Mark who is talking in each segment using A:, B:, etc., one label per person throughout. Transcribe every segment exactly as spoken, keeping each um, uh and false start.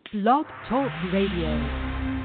A: Blog Talk Radio.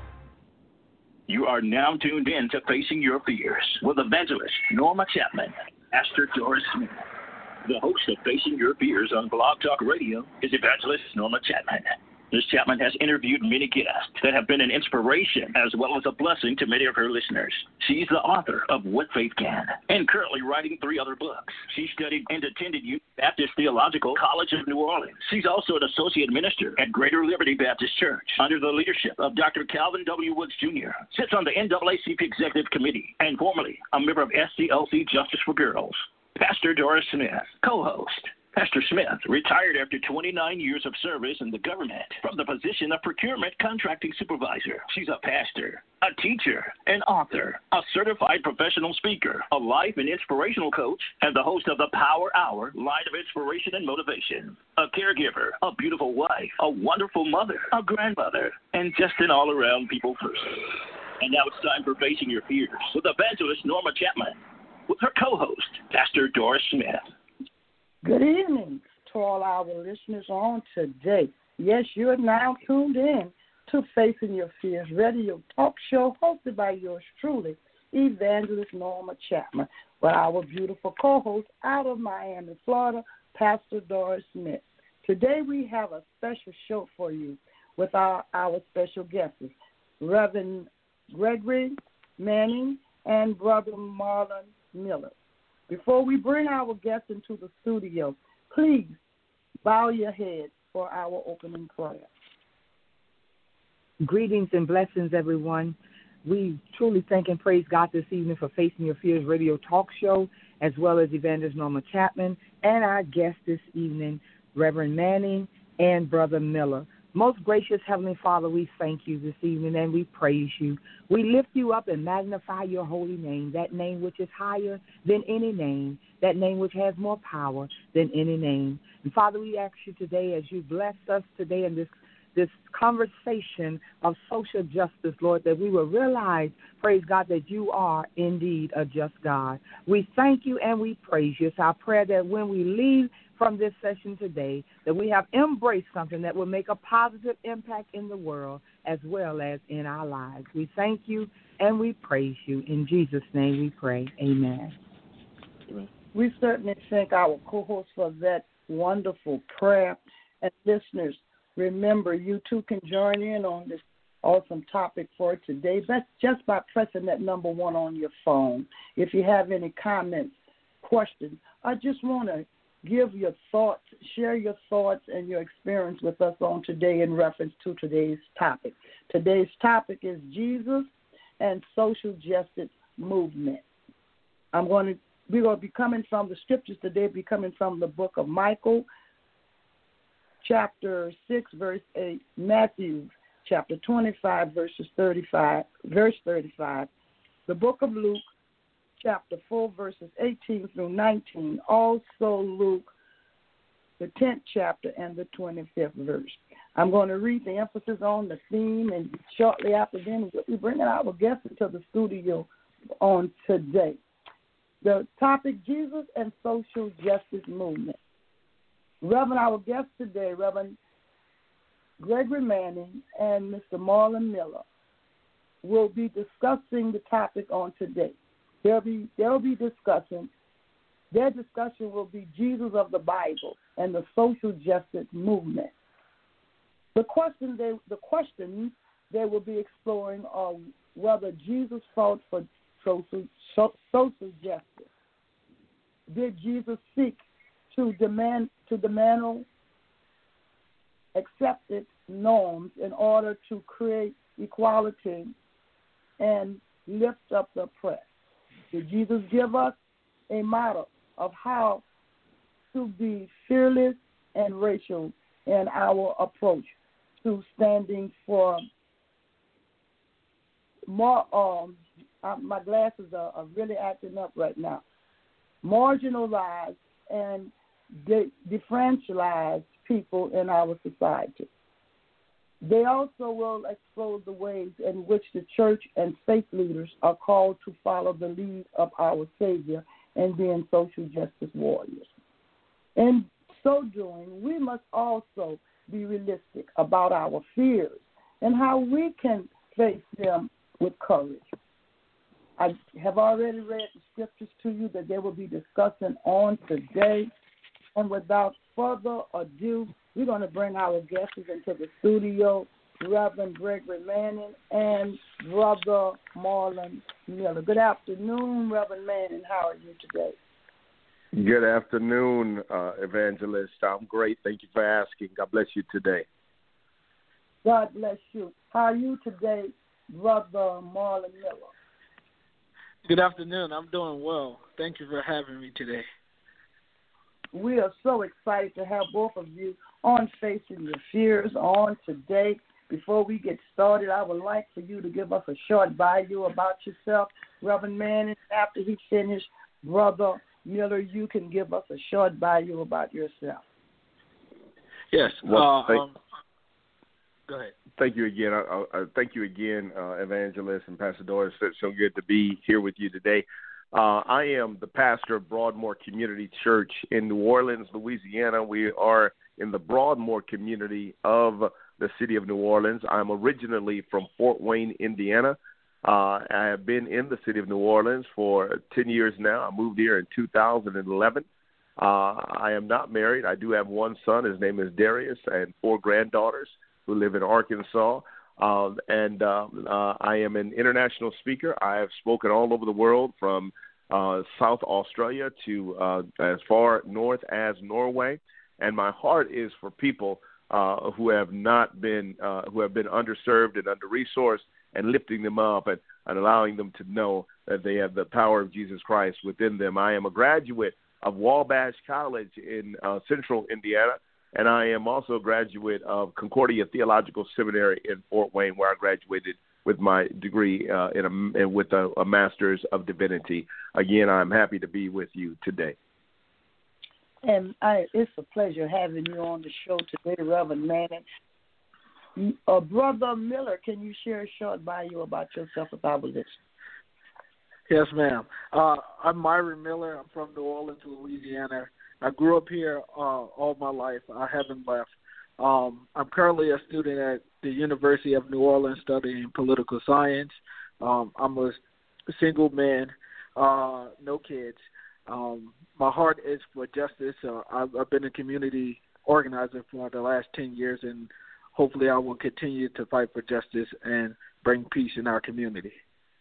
B: You are now tuned in to Facing Your Fears with evangelist Norma Chapman, Pastor Doris Smith. The host of Facing Your Fears on Blog Talk Radio is evangelist Norma Chapman. Miz Chapman has interviewed many guests that have been an inspiration as well as a blessing to many of her listeners. She's the author of What Faith Can and currently writing three other books. She studied and attended Union Baptist Theological College of New Orleans. She's also an associate minister at Greater Liberty Baptist Church under the leadership of Doctor Calvin W. Woods Junior Sits on the N double A C P Executive Committee and formerly a member of S C L C Justice for Girls. Pastor Doris Smith, co-host. Pastor Smith retired after twenty-nine years of service in the government from the position of procurement contracting supervisor. She's a pastor, a teacher, an author, a certified professional speaker, a life and inspirational coach, and the host of the Power Hour Line of Inspiration and Motivation. A caregiver, a beautiful wife, a wonderful mother, a grandmother, and just an all-around people person. And now it's time for Facing Your Fears with evangelist Norma Chapman with her co-host, Pastor Doris Smith.
C: Good evening to all our listeners on today. Yes, you are now tuned in to Facing Your Fears radio talk show hosted by yours truly, Evangelist Norma Chapman, with our beautiful co-host out of Miami, Florida, Pastor Doris Smith. Today we have a special show for you with our, our special guests, Reverend Gregory Manning and Brother Marlon Miller. Before we bring our guests into the studio, please bow your head for our opening prayer.
D: Greetings and blessings, everyone. We truly thank and praise God this evening for Facing Your Fears radio talk show, as well as Evangelist Norma Chapman and our guest this evening, Reverend Manning and Brother Miller. Most gracious Heavenly Father, we thank you this evening and we praise you. We lift you up and magnify your holy name, that name which is higher than any name, that name which has more power than any name. And Father, we ask you today as you bless us today in this this conversation of social justice, Lord, that we will realize, praise God, that you are indeed a just God. We thank you and we praise you. It's our prayer that when we leave from this session today, that we have embraced something that will make a positive impact in the world as well as in our lives. We thank you and we praise you. In Jesus' name we pray. Amen.
C: We certainly thank our co-host for that wonderful prayer. And listeners, remember, you too can join in on this awesome topic for today. That's just by pressing that number one on your phone. If you have any comments, questions, I just want to give your thoughts, share your thoughts and your experience with us on today in reference to today's topic. Today's topic is Jesus and social justice movement. I'm going to, we're going to be coming from the scriptures today, be coming from the book of Michael, chapter six, verse eight, Matthew, chapter twenty-five, verses thirty-five, verse thirty-five, the book of Luke, chapter four, verses eighteen through nineteen, also Luke, the tenth chapter and the twenty-fifth verse. I'm going to read the emphasis on the theme, and shortly after then, we'll be bringing our guests into the studio on today. The topic, Jesus and social justice movement. Reverend, our guests today, Reverend Gregory Manning and Mister Marlon Miller, will be discussing the topic on today. They'll be they'll be discussing, their discussion will be Jesus of the Bible and the social justice movement. The question they the questions they will be exploring are whether Jesus fought for social social justice. Did Jesus seek to demand to demand accepted norms in order to create equality and lift up the oppressed? Did Jesus give us a model of how to be fearless and racial in our approach to standing for more? Um, uh, my glasses are, are really acting up right now. Marginalized and de- defranchised people in our society. They also will explore the ways in which the church and faith leaders are called to follow the lead of our Savior and being social justice warriors. In so doing, we must also be realistic about our fears and how we can face them with courage. I have already read the scriptures to you that they will be discussing on today. And without further ado, we're going to bring our guests into the studio, Reverend Gregory Manning and Brother Marlon Miller. Good afternoon, Reverend Manning. How are you today?
E: Good afternoon, uh, Evangelist. I'm great. Thank you for asking. God bless you today.
C: God bless you. How are you today, Brother Marlon Miller?
F: Good afternoon. I'm doing well. Thank you for having me today.
C: We are so excited to have both of you on Facing Your Fears on today. Before we get started, I would like for you to give us a short bio about yourself, Reverend Manning. After he finishes, Brother Miller, you can give us a short bio about yourself.
F: Yes.
E: Well,
F: uh,
E: thank,
F: um, go ahead.
E: Thank you again. I, I, thank you again, uh, Evangelist and Pastor Doris. It's so good to be here with you today. Uh, I am the pastor of Broadmoor Community Church in New Orleans, Louisiana. We are in the Broadmoor community of the city of New Orleans. I'm originally from Fort Wayne, Indiana. Uh, I have been in the city of New Orleans for ten years now. I moved here in two thousand eleven. Uh, I am not married. I do have one son. His name is Darius, and four granddaughters who live in Arkansas. Um, and uh, uh, I am an international speaker. I have spoken all over the world, from uh, South Australia to uh, as far north as Norway. And my heart is for people uh, who have not been, uh, who have been underserved and under-resourced, and lifting them up and, and allowing them to know that they have the power of Jesus Christ within them. I am a graduate of Wabash College in uh, central Indiana, and I am also a graduate of Concordia Theological Seminary in Fort Wayne, where I graduated with my degree uh, in a, with a, a Master's of Divinity. Again, I'm happy to be with you today.
C: And I, it's a pleasure having you on the show today, Reverend Manning. Uh, Brother Miller, can you share a short bio about yourself with our listeners?
F: Yes, ma'am. Uh, I'm Myron Miller. I'm from New Orleans, Louisiana. I grew up here uh, all my life. I haven't left. Um, I'm currently a student at the University of New Orleans studying political science. Um, I'm a single man, uh, no kids. Um, my heart is for justice. Uh, I've, I've been a community organizer for the last ten years, and hopefully I will continue to fight for justice and bring peace in our community.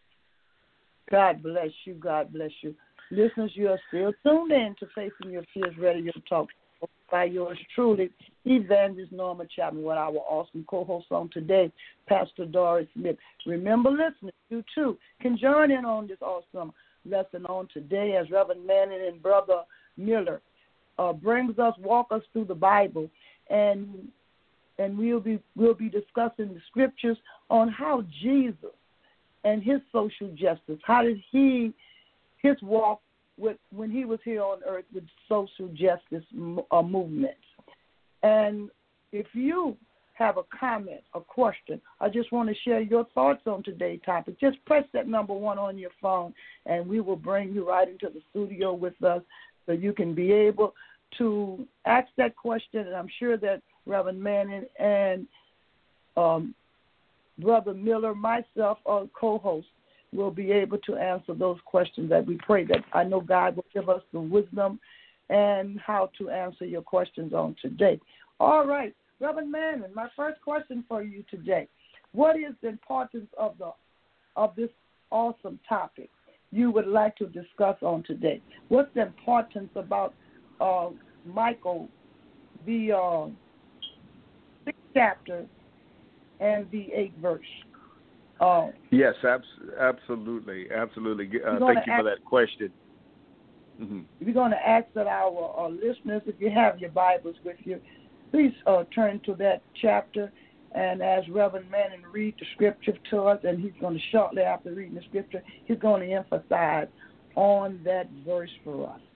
C: God bless you. God bless you. Listeners, you are still tuned in to Facing Your Fears Radio Talk by yours truly, Evangelist Norma Chapman, with our awesome co-host on today, Pastor Doris Smith. Remember, listeners, you too can join in on this awesome lesson on today as Reverend Manning and Brother Miller uh, brings us, walk us through the Bible, and and we'll be we'll be discussing the scriptures on how Jesus and his social justice, how did he his walk with when he was here on earth with social justice uh, movements. And if you have a comment, a question, I just want to share your thoughts on today's topic, just press that number one on your phone, and we will bring you right into the studio with us so you can be able to ask that question. And I'm sure that Reverend Manning and um, Brother Miller, myself, our co-host, will be able to answer those questions that we pray that I know God will give us the wisdom and how to answer your questions on today. All right, Reverend Manning, my first question for you today. What is the importance of the of this awesome topic you would like to discuss on today? What's the importance about uh, Michael, the uh, sixth chapter and the eighth verse? Uh,
E: yes, abs- absolutely, absolutely. Uh, thank you
C: ask,
E: for that question. Mm-hmm.
C: We're going to ask that our, our listeners, if you have your Bibles with you, please uh, turn to that chapter, and as Reverend Manning read the scripture to us, and he's going to, shortly after reading the scripture, he's going to emphasize on that verse for us.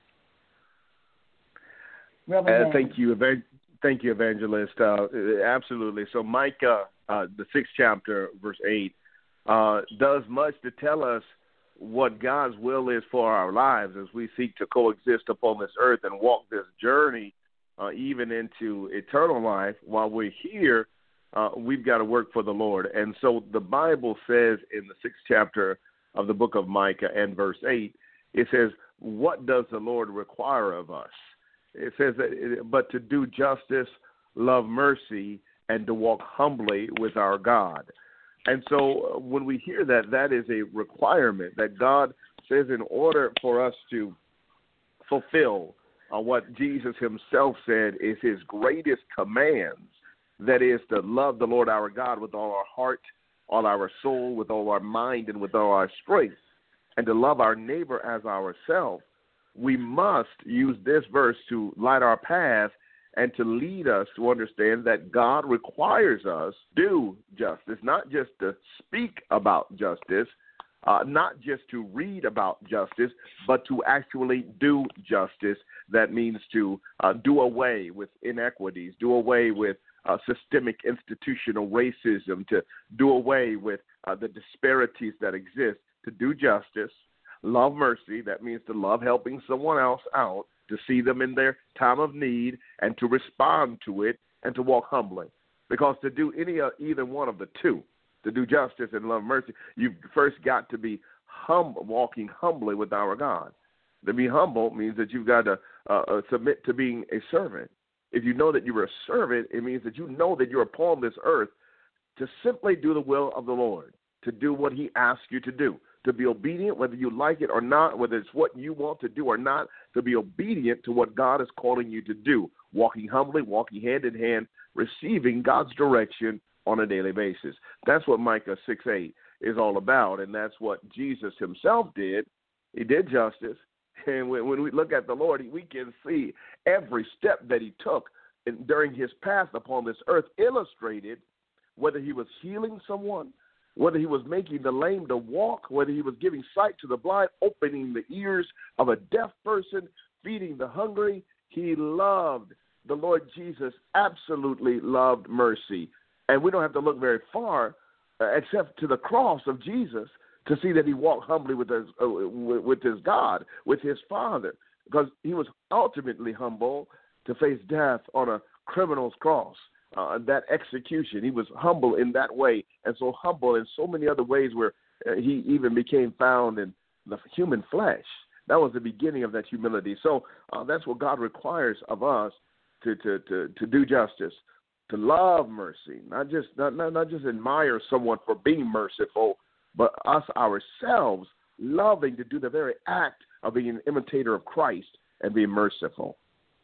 C: Reverend
E: uh, thank you, Evan- thank you, Evangelist. Uh, absolutely. So Micah, uh, the sixth chapter, verse eight, uh, does much to tell us what God's will is for our lives as we seek to coexist upon this earth and walk this journey uh, even into eternal life. While we're here, uh, we've got to work for the Lord. And so the Bible says in the sixth chapter of the book of Micah and verse eight, it says, what does the Lord require of us? It says, that, but to do justice, love mercy, and to walk humbly with our God. And so when we hear that, that is a requirement that God says in order for us to fulfill uh, what Jesus himself said is his greatest commands, that is to love the Lord our God with all our heart, all our soul, with all our mind, and with all our strength, and to love our neighbor as ourselves. We must use this verse to light our path and to lead us to understand that God requires us to do justice, not just to speak about justice, uh, not just to read about justice, but to actually do justice. That means to uh, do away with inequities, do away with uh, systemic institutional racism, to do away with uh, the disparities that exist, to do justice, love mercy. That means to love helping someone else out, to see them in their time of need, and to respond to it, and to walk humbly. Because to do any uh, either one of the two, to do justice and love mercy, you've first got to be humble, walking humbly with our God. To be humble means that you've got to uh, uh, submit to being a servant. If you know that you're a servant, it means that you know that you're upon this earth to simply do the will of the Lord, to do what he asks you to do, to be obedient whether you like it or not, whether it's what you want to do or not, to be obedient to what God is calling you to do, walking humbly, walking hand in hand, receiving God's direction on a daily basis. That's what Micah six eight is all about, and that's what Jesus himself did. He did justice, and when, when we look at the Lord, we can see every step that he took in, during his path upon this earth illustrated whether he was healing someone, whether he was making the lame to walk, whether he was giving sight to the blind, opening the ears of a deaf person, feeding the hungry. He loved, the Lord Jesus absolutely loved mercy. And we don't have to look very far uh, except to the cross of Jesus to see that he walked humbly with his, uh, with his God, with his Father, because he was ultimately humble to face death on a criminal's cross. Uh, that execution, he was humble in that way, and so humble in so many other ways where uh, he even became found in the human flesh. That was the beginning of that humility. So uh, that's what God requires of us, to, to, to, to do justice, to love mercy, not just not, not, not just admire someone for being merciful, but us ourselves loving to do the very act of being an imitator of Christ and being merciful.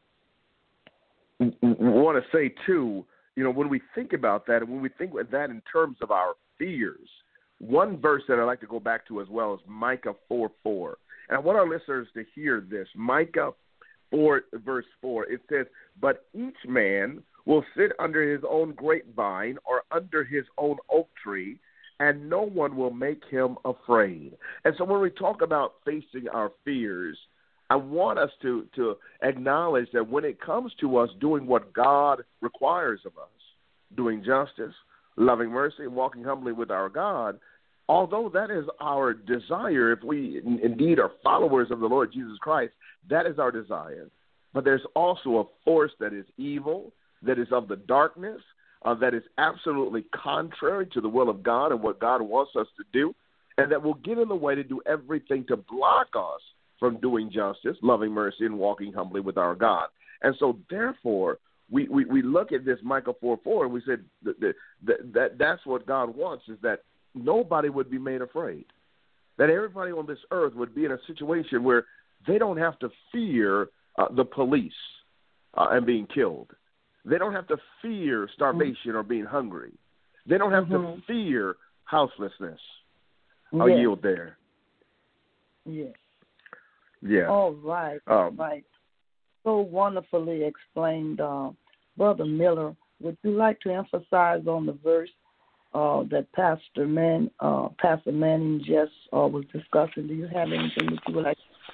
E: I want to say, too, you know, when we think about that, and when we think of that in terms of our fears, one verse that I'd like to go back to as well is Micah four four. And I want our listeners to hear this. Micah four, verse four, it says, "But each man will sit under his own grapevine or under his own oak tree, and no one will make him afraid." And so when we talk about facing our fears, I want us to, to acknowledge that when it comes to us doing what God requires of us, doing justice, loving mercy, and walking humbly with our God, although that is our desire, if we indeed are followers of the Lord Jesus Christ, that is our desire. But there's also a force that is evil, that is of the darkness, uh, that is absolutely contrary to the will of God and what God wants us to do, and that will get in the way to do everything to block us from doing justice, loving mercy, and walking humbly with our God. And so, therefore, we, we, we look at this Micah four four, and we said that, that, that that's what God wants, is that nobody would be made afraid, that everybody on this earth would be in a situation where they don't have to fear uh, the police uh, and being killed. They don't have to fear starvation or being hungry. They don't have mm-hmm. to fear houselessness. Yes. I'll yield there.
C: Yes.
E: Yeah.
C: All right.
E: Um,
C: right. So wonderfully explained, uh, Brother Miller. Would you like to emphasize on the verse uh, that Pastor Man, uh, Pastor Manning just uh, was discussing? Do you have anything that you would like?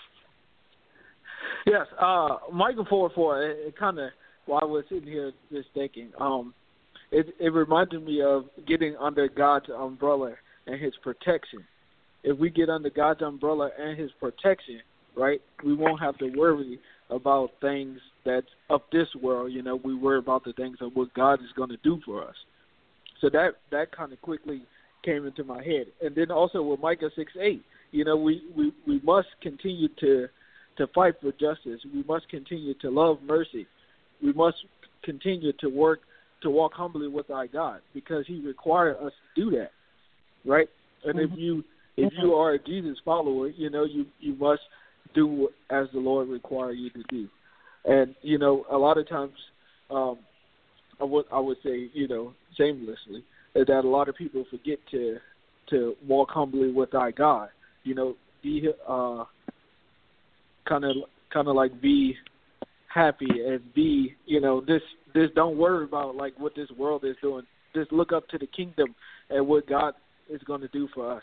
F: Yes. Uh, Micah four four. It, it kind of, while I was sitting here just thinking, um, it it reminded me of getting under God's umbrella and His protection. If we get under God's umbrella and His protection, right, we won't have to worry about things that's of this world. You know, we worry about the things of what God is going to do for us. So that that kind of quickly came into my head. And then also with Micah six eight, you know, we, we, we must continue to to fight for justice. We must continue to love mercy. We must continue to work to walk humbly with our God, because He required us to do that, right? And mm-hmm. if you if you are a Jesus follower, you know, you, you must do as the Lord requires you to do. And, you know, a lot of times um, I would I would say, you know, shamelessly, that a lot of people forget to to walk humbly with our God. You know, be uh, kind of kind of like be happy and be, you know, this this don't worry about like what this world is doing. Just look up to the kingdom and what God is going to do for us.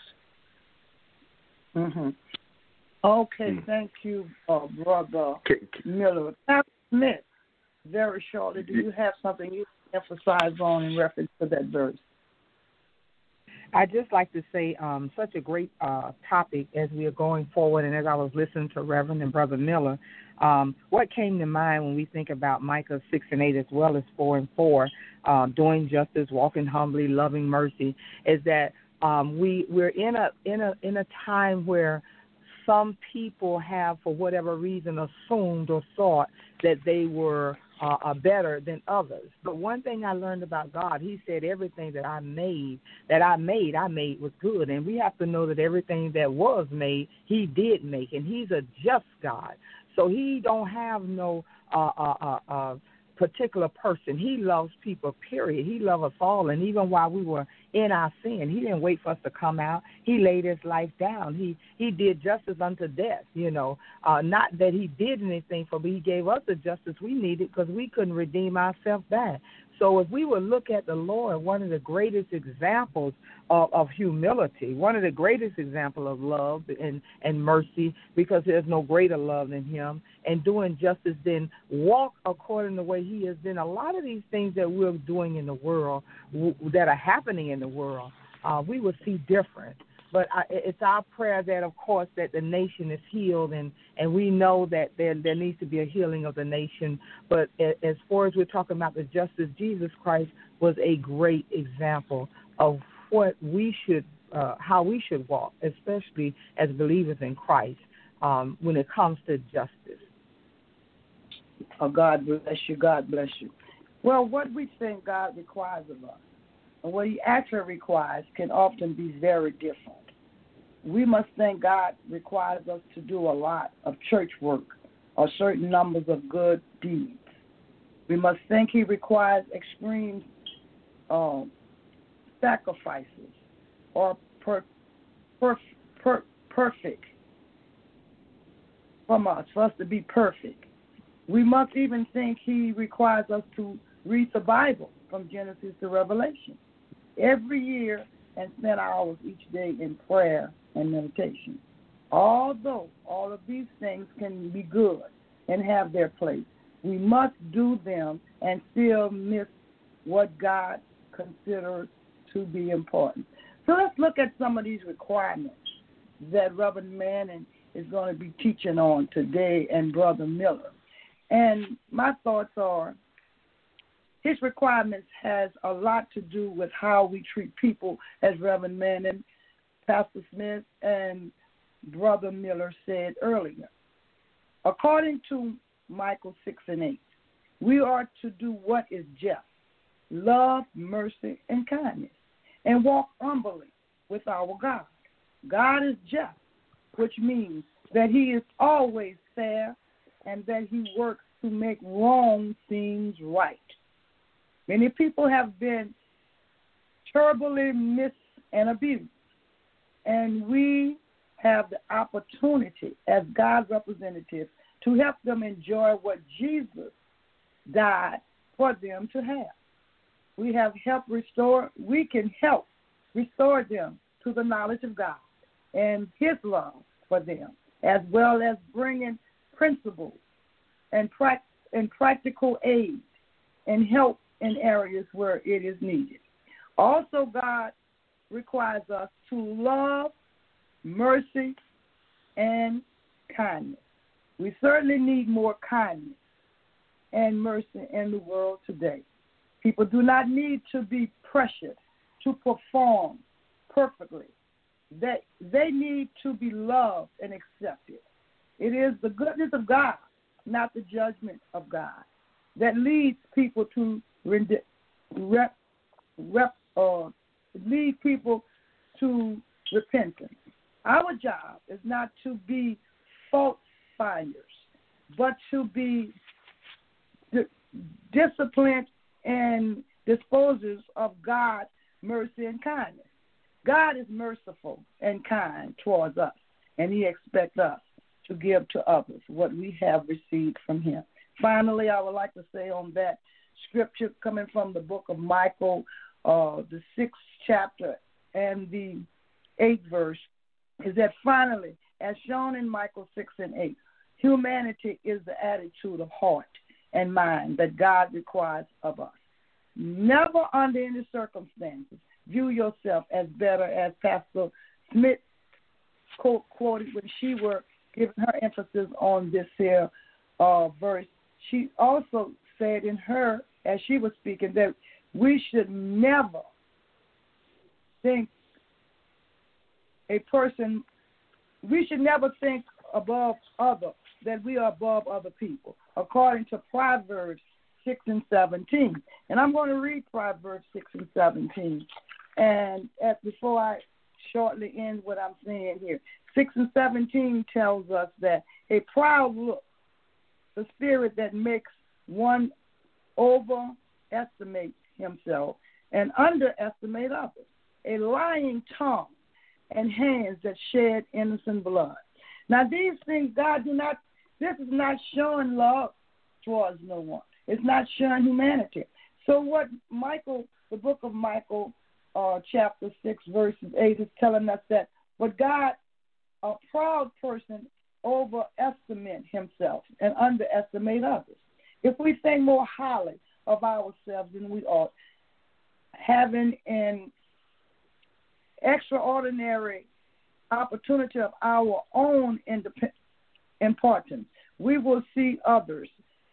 C: Mhm. Okay, mm. thank you, uh, Brother okay. Miller. Pastor Smith, very shortly, do you have something you emphasize on in reference to that verse?
D: I'd just like to say um, such a great uh, topic as we are going forward, and as I was listening to Reverend and Brother Miller, um, what came to mind when we think about Micah six and eight as well as four and four, uh, doing justice, walking humbly, loving mercy, is that um, we we're in a in a in a time where some people have, for whatever reason, assumed or thought that they were uh, are better than others. But one thing I learned about God, He said everything that I made, that I made, I made was good. And we have to know that everything that was made, He did make. And He's a just God. So He don't have no uh, uh, uh, uh, particular person. He loves people, period. He loves us all. And even while we were in our sin, He didn't wait for us to come out. He laid His life down. He he did justice unto death, you know. Uh, not that He did anything for, but He gave us the justice we needed because we couldn't redeem ourselves back. So if we would look at the Lord, one of the greatest examples of, of humility, one of the greatest examples of love and, and mercy, because there's no greater love than Him, and doing justice, then walk according to the way He has been. A lot of these things that we're doing in the world, w- that are happening in the world, uh, we will see different. But I, it's our prayer that, of course, that the nation is healed, and, and we know that there there needs to be a healing of the nation. But as far as we're talking about the justice, Jesus Christ was a great example of what we should, uh, how we should walk, especially as believers in Christ, um, when it comes to justice.
C: Oh, God bless you. God bless you. Well, what we think God requires of us and what He actually requires can often be very different. We must think God requires us to do a lot of church work or certain numbers of good deeds. We must think He requires extreme uh, sacrifices or per, per, per, perfect from us, for us to be perfect. We must even think He requires us to read the Bible from Genesis to Revelation every year and spend hours each day in prayer and meditation. Although all of these things can be good and have their place, we must do them and still miss what God considers to be important. So let's look at some of these requirements that Reverend Manning is going to be teaching on today, and Brother Miller. And my thoughts are, his requirements has a lot to do with how we treat people, as Reverend Manning, Pastor Smith, and Brother Miller said earlier. According to Micah six and eight, we are to do what is just, love, mercy, and kindness, and walk humbly with our God. God is just, which means that He is always fair and that He works to make wrong things right. Many people have been terribly missed and abused, and we have the opportunity as God's representatives to help them enjoy what Jesus died for them to have. We have helped restore, we can help restore them to the knowledge of God and His love for them, as well as bringing principles and, pra- and practical aid and help in areas where it is needed. Also, God requires us to love, mercy, and kindness. We certainly need more kindness and mercy in the world today. People do not need to be pressured to perform perfectly. They, they need to be loved and accepted. It is the goodness of God, not the judgment of God, that leads people to rep, rep, uh, lead people to repentance. Our job is not to be fault finders, but to be di- disciplined and disposers of God's mercy and kindness. God is merciful and kind towards us, and he expects us to give to others what we have received from him. Finally, I would like to say on that scripture coming from the book of Michael, uh, the sixth chapter and the eighth verse, is that finally, as shown in Michael six and eight, humanity is the attitude of heart and mind that God requires of us. Never under any circumstances view yourself as better, as Pastor Smith quote, quoted when she were giving her emphasis on this here uh, verse. She also said in her, as she was speaking, that we should never think a person, we should never think above other, that we are above other people, according to Proverbs six and seventeen. And I'm going to read Proverbs six and seventeen. And at, before I shortly end what I'm saying here, six and seventeen tells us that a proud look, the spirit that makes one overestimate himself and underestimate others, a lying tongue and hands that shed innocent blood. Now these things, God do not, this is not showing love towards no one. It's not showing humanity. So what Michael, the book of Michael, uh, chapter six, verses eight, is telling us that what God, a proud person, overestimate himself and underestimate others. If we think more highly of ourselves than we ought, having an extraordinary opportunity of our own independence, importance, we will see others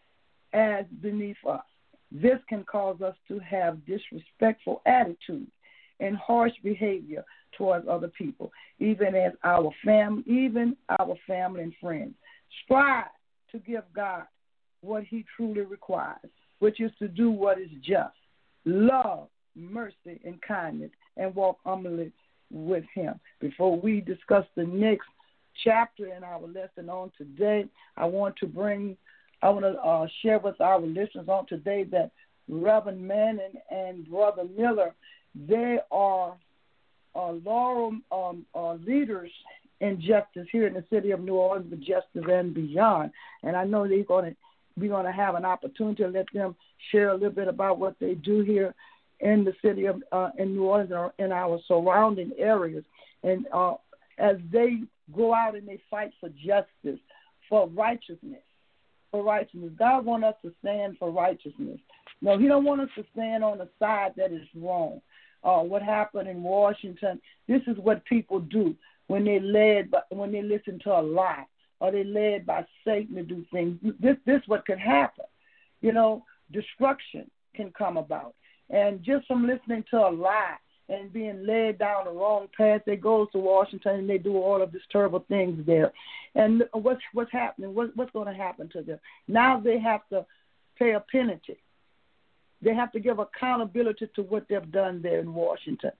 C: as beneath us. This can cause us to have disrespectful attitude and harsh behavior towards other people, even as our family, even our family and friends. Strive to give God what he truly requires, which is to do what is just, love, mercy, and kindness, and walk humbly with him. Before we discuss the next chapter in our lesson on today, I want to bring, I want to uh, share with our listeners on today that Reverend Manning and Brother Miller, they are uh, laurel um, uh, leaders in justice here in the city of New Orleans, but justice and beyond. And I know they're going to we're going to have an opportunity to let them share a little bit about what they do here in the city of uh, in New Orleans or in our surrounding areas. And uh, as they go out and they fight for justice, for righteousness, for righteousness. God wants us to stand for righteousness. No, he don't want us to stand on the side that is wrong. Uh, what happened in Washington, this is what people do when they led by, when they listen to a lie, or they led by Satan to do things. This this what can happen. You know, destruction can come about. And just from listening to a lie and being led down the wrong path, they go to Washington and they do all of these terrible things there. And what's what's happening? What, what's going to happen to them? Now they have to pay a penalty. They have to give accountability to what they've done there in Washington.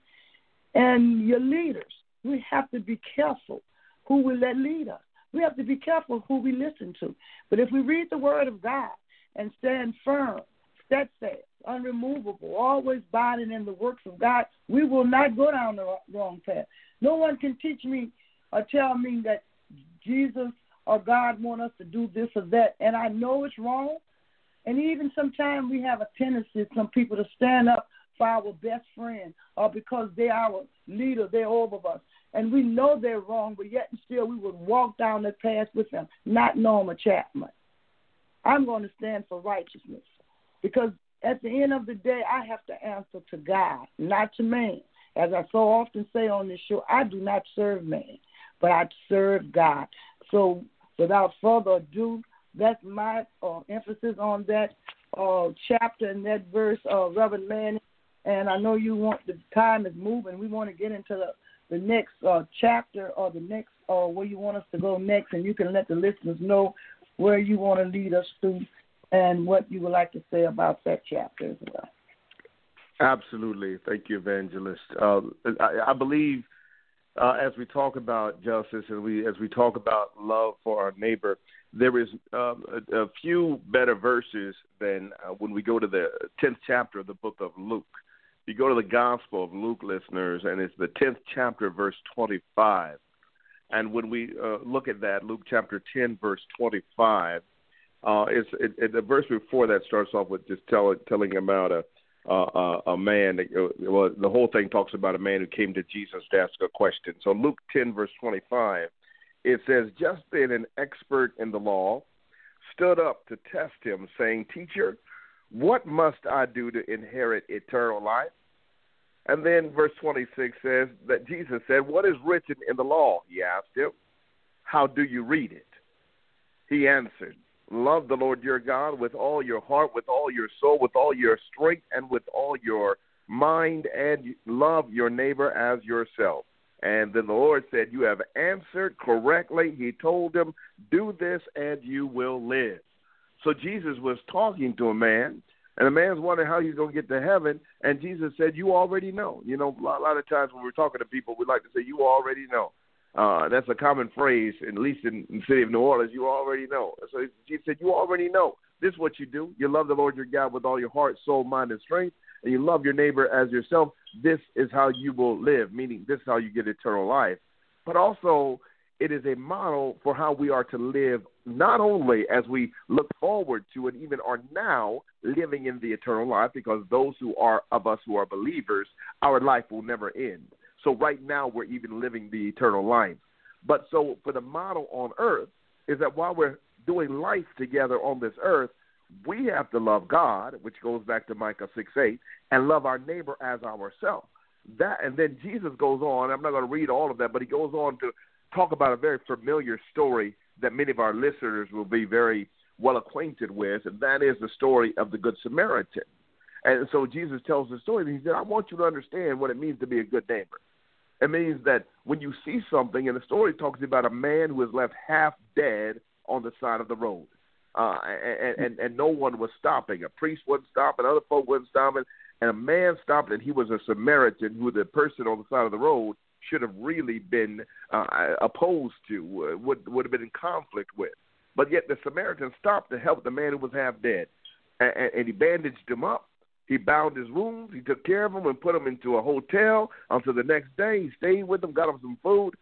C: And your leaders, we have to be careful who we let lead us. We have to be careful who we listen to. But if we read the Word of God and stand firm, steadfast, unremovable, always abiding in the works of God, we will not go down the wrong path. No one can teach me or tell me that Jesus or God want us to do this or that, and I know it's wrong. And even sometimes we have a tendency, some people, to stand up for our best friend or because they're our leader, they're over us. And we know they're wrong, but yet and still we would walk down that path with them, not Norma Chapman. I'm going to stand for righteousness because at the end of the day, I have to answer to God, not to man. As I so often say on this show, I do not serve man, but I serve God. So without further ado, That's my uh, emphasis on that uh, chapter and that verse, uh, Reverend Manning. And I know you want, the time is moving. We want to get into the, the next uh, chapter or the next, uh, where you want us to go next, and you can let the listeners know where you want to lead us to and what you would like to say about that chapter as well.
E: Absolutely. Thank you, Evangelist. Uh, I, I believe uh, as we talk about justice and we as we talk about love for our neighbor, there is uh, a, a few better verses than uh, when we go to the tenth chapter of the book of Luke. You go to the Gospel of Luke, listeners, and it's the tenth chapter, verse twenty-five. And when we uh, look at that, Luke chapter ten, verse twenty-five, uh, it's, it, it, the verse before that starts off with just tell, telling about a uh, a, a man. That, uh, well, the whole thing talks about a man who came to Jesus to ask a question. So Luke ten, verse twenty-five, it says, "Just then an expert in the law stood up to test him, saying, 'Teacher, what must I do to inherit eternal life?' And then verse twenty-six says that Jesus said, 'What is written in the law?' He asked him. 'How do you read it?' He answered, 'Love the Lord your God with all your heart, with all your soul, with all your strength, and with all your mind, and love your neighbor as yourself.' And then the Lord said, 'You have answered correctly.' He told him, 'Do this and you will live.'" So Jesus was talking to a man, and the man's wondering how he's going to get to heaven, and Jesus said, "You already know." You know, a lot of times when we're talking to people, we like to say, "You already know." Uh, that's a common phrase, at least in, in the city of New Orleans, "You already know." So Jesus said, "You already know. This is what you do. You love the Lord your God with all your heart, soul, mind, and strength, and you love your neighbor as yourself. This is how you will live," meaning this is how you get eternal life. But also, it is a model for how we are to live, not only as we look forward to and even are now living in the eternal life, because those who are of us who are believers, our life will never end. So right now we're even living the eternal life. But so for the model on earth is that while we're doing life together on this earth, we have to love God, which goes back to Micah six eight, and love our neighbor as ourselves. That, and then Jesus goes on, I'm not going to read all of that, but he goes on to talk about a very familiar story that many of our listeners will be very well acquainted with, and that is the story of the Good Samaritan. And so Jesus tells the story, and he said, "I want you to understand what it means to be a good neighbor." It means that when you see something, and the story talks about a man who was left half dead on the side of the road, uh, and, and, and no one was stopping. A priest wasn't stopping, other folk wasn't stopping, and a man stopped, and he was a Samaritan who the person on the side of the road should have really been uh, opposed to, uh, would would have been in conflict with. But yet the Samaritan stopped to help the man who was half dead, and, and he bandaged him up. He bound his wounds. He took care of him and put him into a hotel until the next day. He stayed with him, got him some food.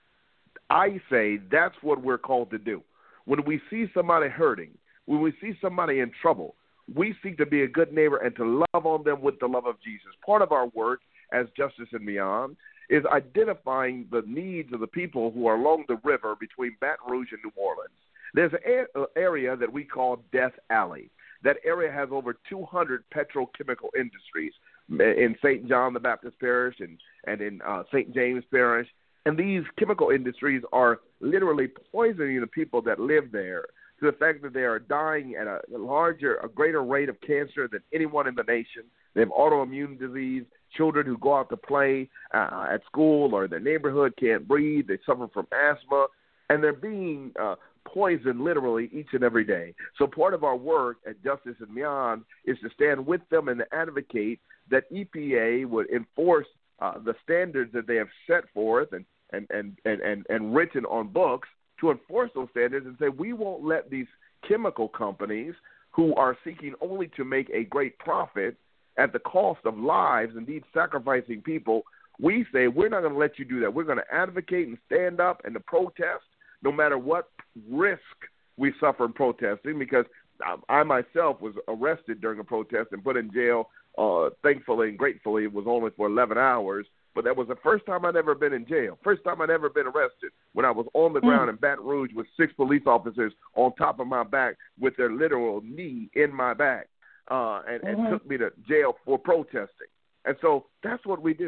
E: I say that's what we're called to do. When we see somebody hurting, when we see somebody in trouble, we seek to be a good neighbor and to love on them with the love of Jesus. Part of our work as Justice and Beyond is identifying the needs of the people who are along the river between Baton Rouge and New Orleans. There's an area that we call Death Alley. That area has over two hundred petrochemical industries in Saint John the Baptist Parish and, and in uh, Saint James Parish. And these chemical industries are literally poisoning the people that live there to the fact that they are dying at a larger, a greater rate of cancer than anyone in the nation. They have autoimmune disease. Children who go out to play uh, at school or in their neighborhood can't breathe. They suffer from asthma, and they're being uh, poisoned literally each and every day. So part of our work at Justice and Beyond is to stand with them and to advocate that E P A would enforce uh, the standards that they have set forth and, and, and, and, and, and written on books to enforce those standards and say we won't let these chemical companies who are seeking only to make a great profit at the cost of lives, indeed sacrificing people, we say we're not going to let you do that. We're going to advocate and stand up and to protest no matter what risk we suffer in protesting, because I myself was arrested during a protest and put in jail. Uh, thankfully and gratefully, it was only for eleven hours, but that was the first time I'd ever been in jail. First time I'd ever been arrested when I was on the mm. ground in Baton Rouge with six police officers on top of my back with their literal knee in my back. Uh, and, mm-hmm. and took me to jail for protesting. And so that's what we do.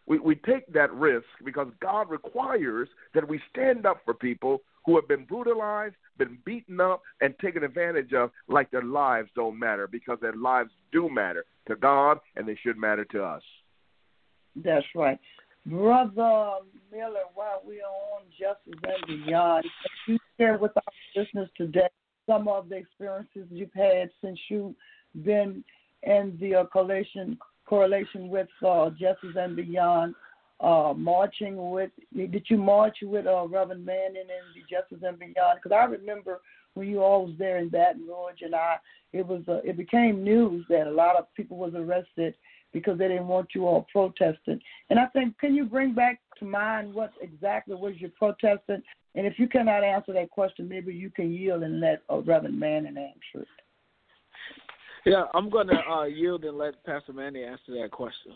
E: We, we take that risk because God requires that we stand up for people who have been brutalized, been beaten up, and taken advantage of like their lives don't matter, because their lives do matter to God, and they should matter to us.
C: That's right. Brother Miller, while we are on Justice and Beyond, can you share with our listeners today some of the experiences you've had since you've been in the uh, correlation, correlation with uh, Justice and Beyond, uh, marching with, did you march with uh, Reverend Manning and the Justice and Beyond? Because I remember when you all was there in Baton Rouge, and I, it was uh, it became news that a lot of people was arrested because they didn't want you all protesting. And I think, can you bring back to mind what exactly was you protesting? And if you cannot answer that question, maybe you can yield and let uh, Reverend Manning answer it.
F: Yeah, I'm going to uh, yield and let Pastor Manning answer that question.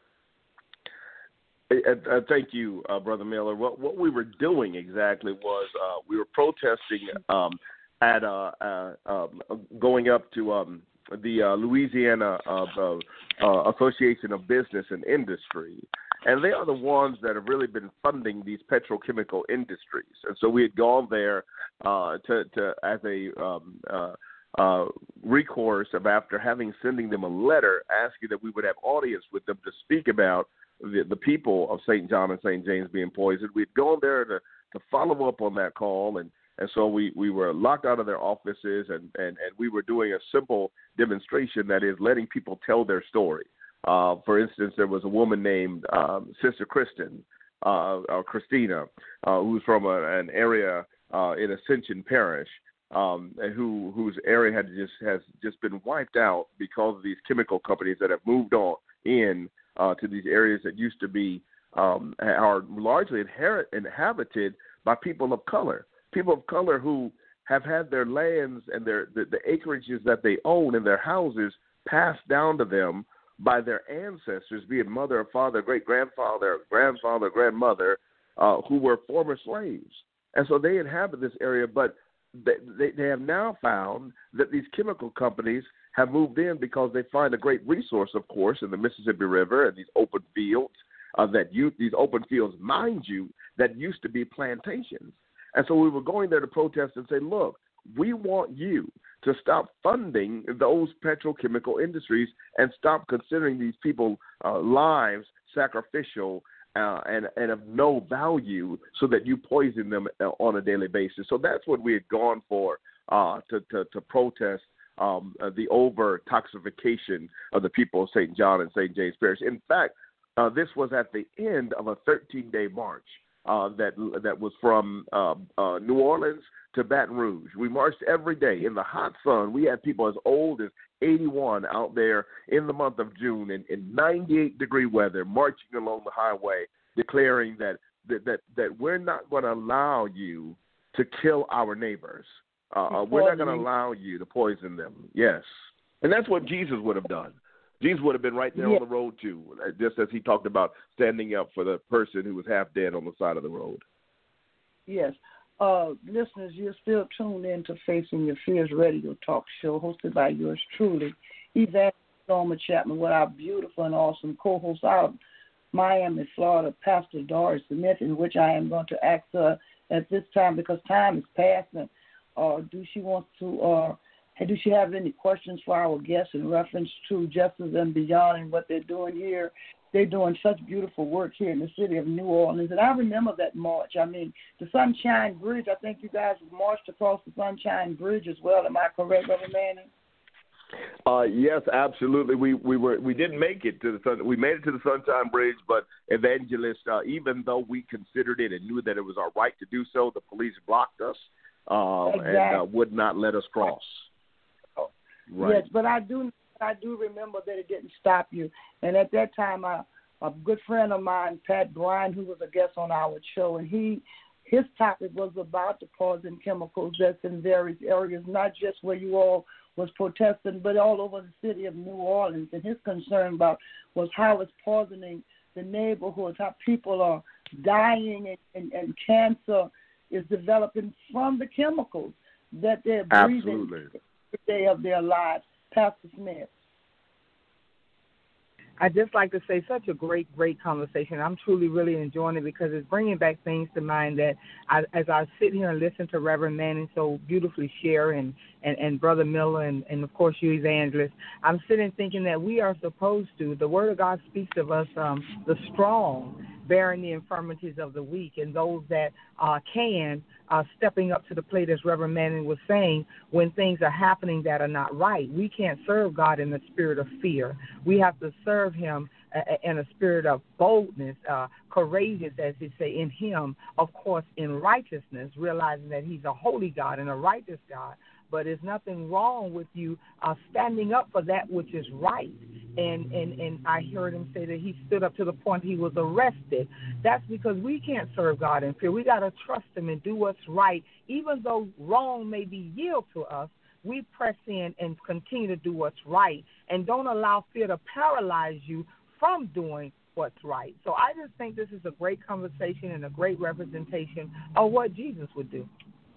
E: Uh, uh, thank you, uh, Brother Miller. What, what we were doing exactly was uh, we were protesting um, at uh, uh, um, going up to um, the uh, Louisiana uh, uh, uh, Association of Business and Industry, and they are the ones that have really been funding these petrochemical industries. And so we had gone there uh, to, to as a um, uh, uh, recourse of after having sending them a letter asking that we would have audience with them to speak about the, the people of Saint John and Saint James being poisoned. We'd gone there to, to follow up on that call, and And so we, we were locked out of their offices, and, and, and we were doing a simple demonstration, that is letting people tell their story. Uh, for instance, there was a woman named um, Sister Kristen, uh, or Christina, uh, who's from a, an area uh, in Ascension Parish, um, and who whose area had just has just been wiped out because of these chemical companies that have moved on in uh, to these areas that used to be um, are largely inherit, inhabited by people of color. People of color who have had their lands and their the, the acreages that they own and their houses passed down to them by their ancestors, be it mother or father, great-grandfather, grandfather, grandmother, uh, who were former slaves. And so they inhabit this area, but they, they, they have now found that these chemical companies have moved in because they find a great resource, of course, in the Mississippi River and these open fields, uh, that you, these open fields, mind you, that used to be plantations. And so we were going there to protest and say, look, we want you to stop funding those petrochemical industries and stop considering these people's uh, lives sacrificial uh, and, and of no value, so that you poison them uh, on a daily basis. So that's what we had gone for, uh, to, to, to protest um, uh, the over-toxification of the people of Saint John and Saint James Parish. In fact, uh, this was at the end of a thirteen-day march. Uh, that that was from uh, uh, New Orleans to Baton Rouge. We marched every day in the hot sun. We had people as old as eighty-one out there in the month of June in, in ninety-eight degree weather, marching along the highway, declaring that that that, that we're not going to allow you to kill our neighbors. Uh, we're not going to allow you to poison them. Yes, and that's what Jesus would have done. Jesus would have been right there yeah. on the road, too, just as he talked about standing up for the person who was half dead on the side of the road.
C: Yes. Uh, listeners, you're still tuned in to Facing Your Fears radio talk show, hosted by yours truly, Evangelist Norma Chapman, with our beautiful and awesome co-host out of Miami, Florida, Pastor Doris Smith, in which I am going to ask her at this time, because time is passing, uh, do she want to... Uh, And do she have any questions for our guests in reference to Justice and Beyond and what they're doing here? They're doing such beautiful work here in the city of New Orleans. And I remember that march. I mean, the Sunshine Bridge, I think you guys marched across the Sunshine Bridge as well. Am I correct, Brother Manning?
E: Uh, yes, absolutely. We we were we didn't make it to the sun. We made it to the Sunshine Bridge, but Evangelist, uh, even though we considered it and knew that it was our right to do so, the police blocked us uh, exactly. and uh, would not let us cross. Right.
C: Yes, but I do I do remember that it didn't stop you. And at that time, I, a good friend of mine, Pat Bryan, who was a guest on our show, and he his topic was about the poison chemicals that's in various areas, not just where you all was protesting, but all over the city of New Orleans. And his concern about was how it's poisoning the neighborhoods, how people are dying, and, and, and cancer is developing from the chemicals that they're breathing.
E: Absolutely.
C: Day of their lives. Pastor Smith.
D: I'd just like to say such a great, great conversation. I'm truly, really enjoying it because it's bringing back things to mind that I, as I sit here and listen to Reverend Manning so beautifully share and, and, and Brother Miller and, and, of course, you, Evangelist, I'm sitting thinking that we are supposed to, the Word of God speaks of us, um, the strong, bearing the infirmities of the weak, and those that uh, can, uh, stepping up to the plate, as Reverend Manning was saying, when things are happening that are not right. We can't serve God in the spirit of fear. We have to serve him uh, in a spirit of boldness, uh, courageous, as they say, in him, of course, in righteousness, realizing that he's a holy God and a righteous God. But there's nothing wrong with you uh, standing up for that which is right. And, and, and I heard him say that he stood up to the point he was arrested. That's because we can't serve God in fear. We got to trust him and do what's right. Even though wrong may be yield to us, we press in and continue to do what's right. And don't allow fear to paralyze you from doing what's right. So I just think this is a great conversation and a great representation of what Jesus would do.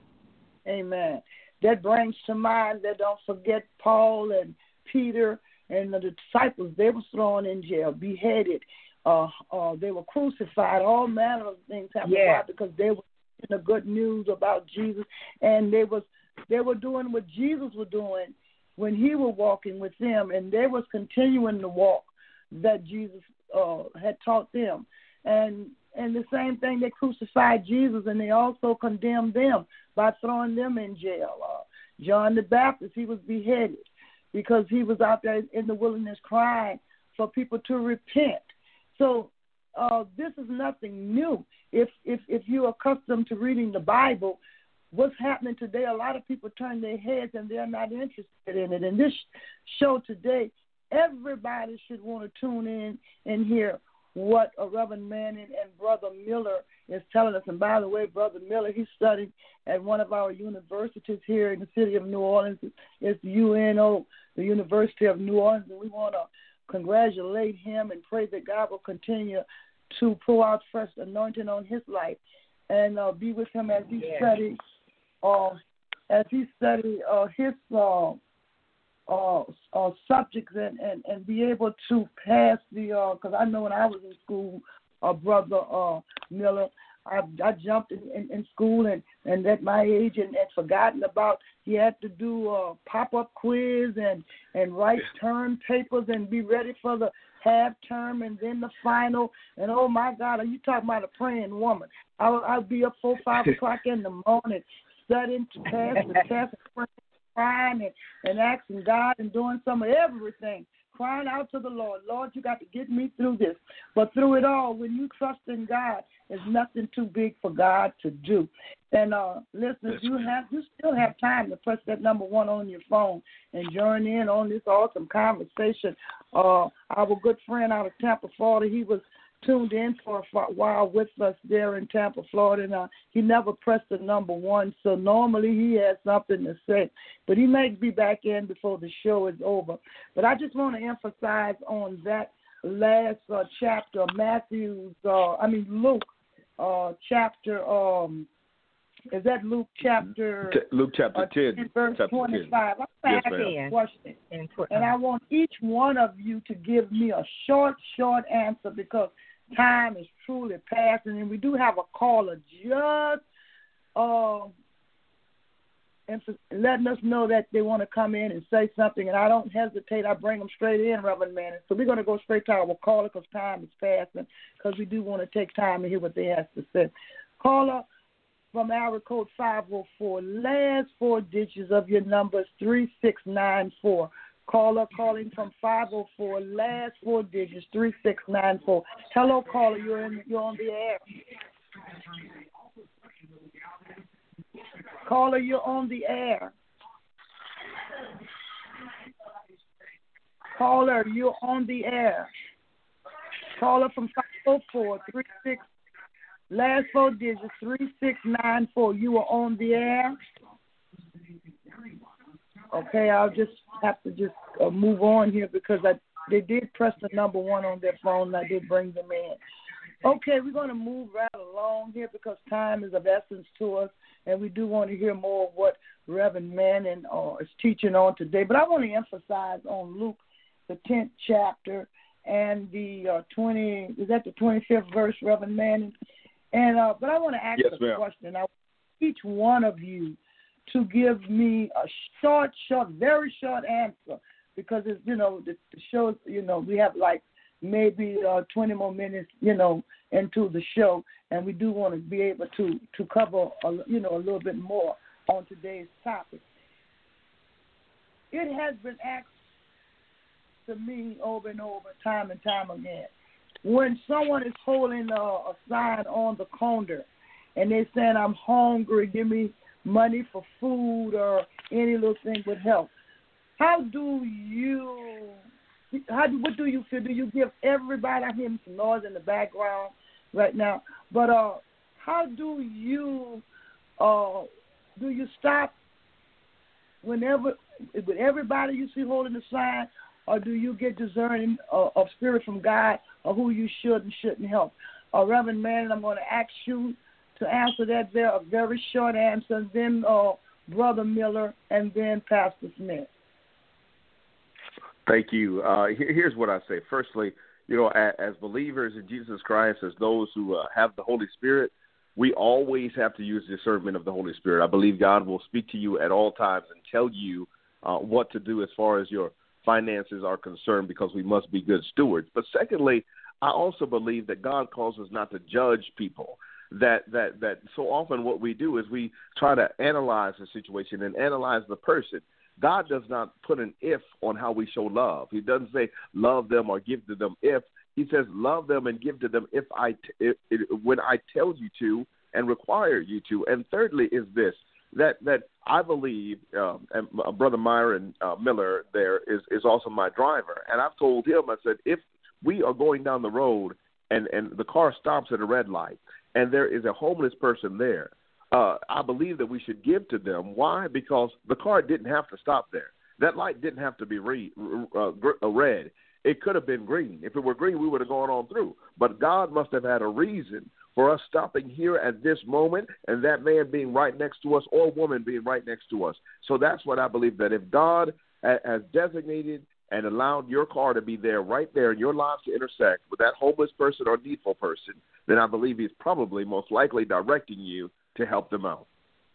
C: Amen. That brings to mind that don't forget Paul and Peter and the disciples. They were thrown in jail, beheaded. Uh, uh, they were crucified. All manner of things happened.
D: Yeah.
C: Why? Because they were in the good news about Jesus, and they was they were doing what Jesus was doing when he was walking with them, and they was continuing the walk that Jesus uh, had taught them. And and the same thing, they crucified Jesus, and they also condemned them by throwing them in jail. Uh, John the Baptist, he was beheaded because he was out there in the wilderness crying for people to repent. So uh, this is nothing new. If, if if you're accustomed to reading the Bible, what's happening today, a lot of people turn their heads and they're not interested in it. And this show today, everybody should want to tune in and hear what uh, Reverend Manning and Brother Miller is telling us. And by the way, Brother Miller, he studied at one of our universities here in the city of New Orleans. It's the U N O, the University of New Orleans, and we want to congratulate him and pray that God will continue to pour out fresh anointing on his life and uh, be with him as he yeah. studies, uh, as he studied uh, his uh, Uh, uh, subjects and, and, and be able to pass the, because uh, I know when I was in school, uh, Brother uh, Miller, I, I jumped in, in, in school and, and at my age and, and forgotten about, he had to do a pop-up quiz and, and write term papers and be ready for the half term and then the final. And, oh, my God, are you talking about a praying woman? I would, I'd be up four, five o'clock in the morning studying to pass the test, crying and, and asking God and doing some of everything, crying out to the Lord. Lord, you got to get me through this. But through it all, when you trust in God, there's nothing too big for God to do. And uh, listeners, you have you still have time to press that number one on your phone and join in on this awesome conversation. Uh, our good friend out of Tampa, Florida, he was tuned in for a while with us there in Tampa, Florida, and uh, he never pressed the number one, so normally he has something to say. But he may be back in before the show is over. But I just want to emphasize on that last uh, chapter, Matthew's, uh, I mean Luke, uh, chapter, um, is that Luke chapter?
E: Luke chapter
C: uh,
E: ten,
C: verse
E: chapter
C: twenty-five.
E: ten.
C: I'm
E: Yes,
C: asking
E: ma'am.
C: a question, and I want each one of you to give me a short, short answer because time is truly passing, and we do have a caller just uh, letting us know that they want to come in and say something, and I don't hesitate. I bring them straight in, Reverend Manning. So we're going to go straight to our caller because time is passing, because we do want to take time to hear what they have to say. Caller from area code five oh four, last four digits of your number is three six nine four. Caller calling from five oh four, last four digits, three six nine four. Hello, caller, you're, in, you're on the air. Caller, you're on the air. Caller, you're on the air. Caller from five oh four, three six, last four digits, three six nine four. You are on the air. Okay, I'll just have to just uh, move on here because I they did press the number one on their phone and I did bring them in. Okay, we're going to move right along here because time is of essence to us, and we do want to hear more of what Reverend Manning uh, is teaching on today. But I want to emphasize on Luke, the tenth chapter, and the uh, twenty is that the twenty-fifth verse, Reverend Manning? And uh, but I want to ask
E: yes,
C: a
E: ma'am.
C: question. I want each one of you to give me a short, short, very short answer, because it's, you know, the, the show, you know, we have like maybe uh, twenty more minutes, you know, into the show, and we do want to be able to to cover, a, you know, a little bit more on today's topic. It has been asked to me over and over, time and time again, when someone is holding a, a sign on the counter and they're saying, "I'm hungry, give me money for food," or any little thing would help. How do you, how do, what do you feel? Do you give everybody, I hear some noise in the background right now, but uh, how do you, uh, do you stop whenever, with everybody you see holding the sign, or do you get discerning uh, of spirit from God or who you should and shouldn't help? Uh, Reverend Manning, I'm going to ask you to answer that there, a very short answer, then uh, Brother Miller, and then Pastor Smith.
E: Thank you. Uh, here, here's what I say. Firstly, you know, as, as believers in Jesus Christ, as those who uh, have the Holy Spirit, we always have to use discernment of the Holy Spirit. I believe God will speak to you at all times and tell you uh, what to do as far as your finances are concerned, because we must be good stewards. But secondly, I also believe that God calls us not to judge people. That, that that so often what we do is we try to analyze the situation and analyze the person. God does not put an if on how we show love. He doesn't say love them or give to them if. He says love them and give to them if I if, if, when I tell you to and require you to. And thirdly is this, that that I believe, um, and Brother Myron uh, Miller there is, is also my driver. And I've told him, I said, if we are going down the road and, and the car stops at a red light, and there is a homeless person there, uh, I believe that we should give to them. Why? Because the car didn't have to stop there. That light didn't have to be re, uh, red. It could have been green. If it were green, we would have gone on through. But God must have had a reason for us stopping here at this moment, and that man being right next to us or woman being right next to us. So that's what I believe, that if God has designated and allowed your car to be there right there and your lives to intersect with that homeless person or needful person, then I believe he's probably most likely directing you to help them out.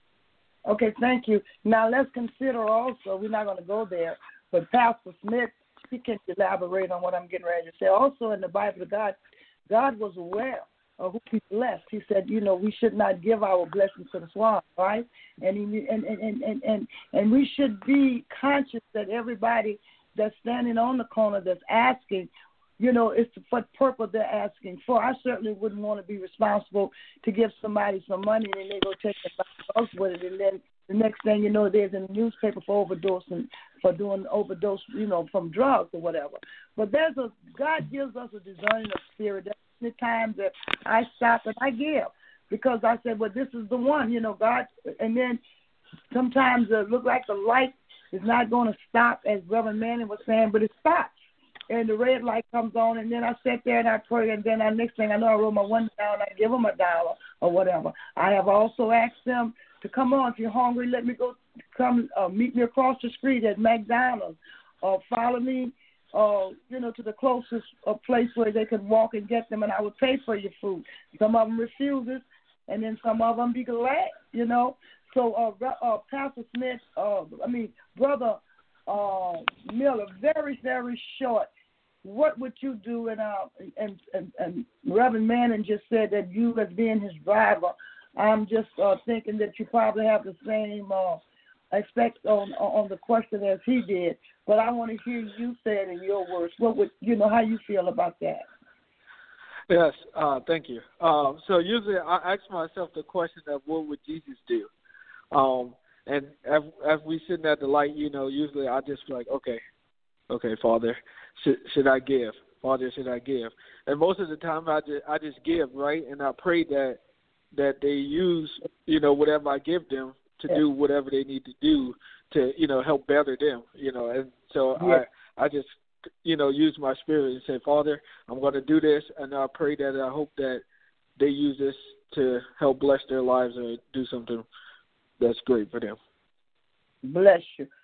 C: Okay, thank you. Now let's consider also, we're not going to go there, but Pastor Smith, he can elaborate on what I'm getting ready to say. Also in the Bible, God, God was aware of who he blessed. He said, you know, we should not give our blessings to the swine, right? And, he, and, and, and, and, and, and we should be conscious that everybody that's standing on the corner that's asking, you know, it's what purpose they're asking for. I certainly wouldn't want to be responsible to give somebody some money and they go take the drugs with it, and then the next thing you know, there's a newspaper for overdosing, for doing overdose, you know, from drugs or whatever. But there's a, God gives us a discerning of spirit. There's many times that I stop and I give, because I said, well, this is the one, you know, God. And then sometimes it look like the light is not going to stop, as Reverend Manning was saying, but it stops. And the red light comes on, and then I sit there and I pray, and then the next thing I know, I roll my window down and I give them a dollar or whatever. I have also asked them to come on. If you're hungry, let me go come uh, meet me across the street at McDonald's, or follow me, uh, you know, to the closest uh, place where they can walk and get them, and I would pay for your food. Some of them refuses, and then some of them be glad, you know. So, uh, uh, Pastor Smith, uh, I mean, Brother uh, Miller, very, very short. What would you do? And, uh, and, and, and Reverend Manning just said that you, as being his driver, I'm just uh, thinking that you probably have the same uh, effect on on the question as he did. But I want to hear you say it in your words. What would you know? How you feel about that?
F: Yes, uh, thank you. Um, so usually I ask myself the question of what would Jesus do? Um, and as, as we sitting at the light, you know, usually I just be like, okay, okay, Father, should, should I give? Father, should I give? And most of the time I just, I just give, right? And I pray that that they use, you know, whatever I give them to yeah. do whatever they need to do to, you know, help better them, you know. And so yeah. I, I just, you know, use my spirit and say, Father, I'm going to do this, and I pray that I hope that they use this to help bless their lives or do something that's great for them.
C: Bless you.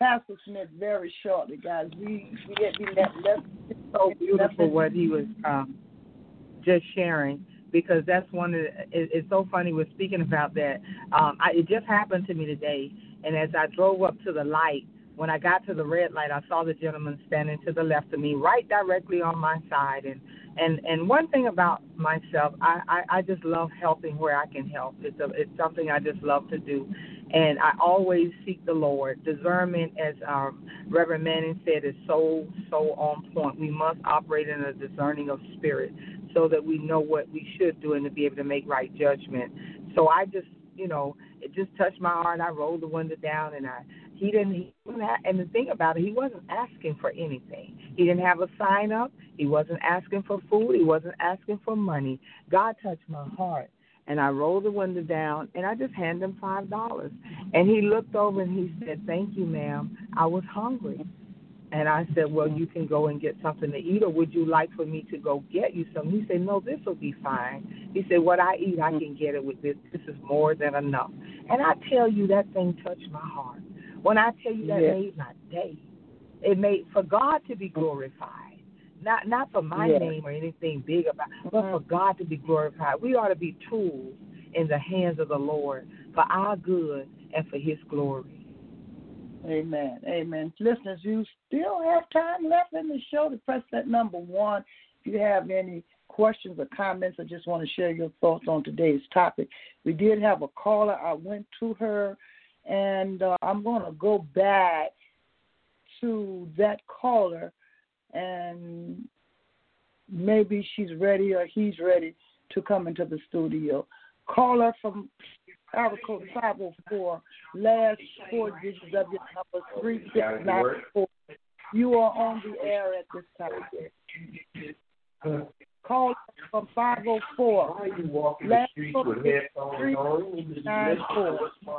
C: Pastor Smith very shortly, guys. We we get we let left.
D: So beautiful what he was um, just sharing, because that's one of the, it, it's so funny we're speaking about that. Um, I, it just happened to me today, and as I drove up to the light, when I got to the red light, I saw the gentleman standing to the left of me, right directly on my side. And and, and one thing about myself, I, I, I just love helping where I can help. It's a, it's something I just love to do. And I always seek the Lord. Discernment, as um, Reverend Manning said, is so, so on point. We must operate in a discerning of spirit so that we know what we should do and to be able to make right judgment. So I just, you know, it just touched my heart. I rolled the window down, and I he didn't. He wasn't, and the thing about it, he wasn't asking for anything. He didn't have a sign up. He wasn't asking for food. He wasn't asking for money. God touched my heart, and I rolled the window down, and I just handed him five dollars. And he looked over and he said, "Thank you, ma'am. I was hungry." And I said, "Well, you can go and get something to eat, or would you like for me to go get you some?" He said, "No, this will be fine." He said, "What I eat, I can get it with this. This is more than enough." And I tell you, that thing touched my heart. When I tell you that
C: yes.
D: made my day, it made for God to be glorified, not not for my
C: yes.
D: name or anything big about, but for God to be glorified. We ought to be tools in the hands of the Lord for our good and for His glory.
C: Amen. Amen. Listeners, you still have time left in the show to press that number one. If you have any questions or comments or just want to share your thoughts on today's topic. We did have a caller. I went to her, and uh, I'm going to go back to that caller, and maybe she's ready or he's ready to come into the studio. Caller from area code five oh four, last four digits of your number, three six nine four. You are on the air at this time. Call from five oh four, last four digits, three six nine four.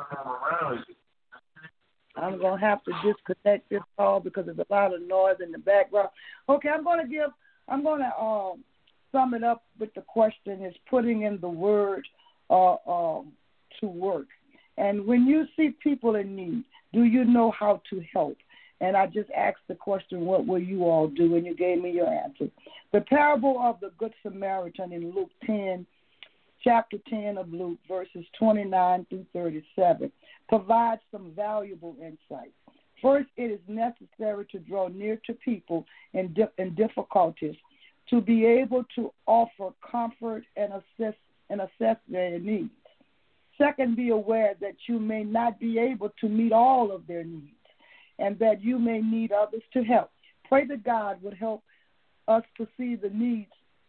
C: I'm going to have to disconnect this call because there's a lot of noise in the background. Okay, I'm going to give, I'm going to um, sum it up with the question is putting in the word uh, um, to work. And when you see people in need, do you know how to help? And I just asked the question, what will you all do? And you gave me your answer. The parable of the Good Samaritan in Luke ten, chapter ten of Luke, verses twenty-nine through thirty-seven, provides some valuable insights. First, it is necessary to draw near to people in, di- in difficulties to be able to offer comfort and assist and assess their needs. Second, be aware that you may not be able to meet all of their needs and that you may need others to help. Pray that God would help us to see the needs